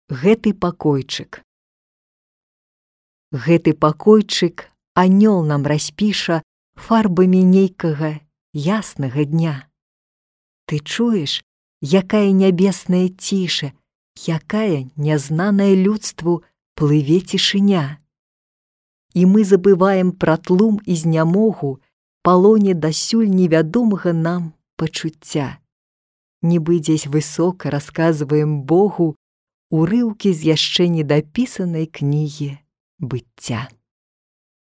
Гэты пакойчык. Гэты пакойчык анёл нам распіша фарбамі нейкага яснага дня. Ты чуеш, якая нябесная ціша, якая нязнаная людству плыве цішыня. І мы забываем пра тлум і знямогу, палоне дасюль невядомага нам пачуцця. Нібы дзесь высока расказваем Богу урыўкі з яшчэ недапісанай кнігі быцця.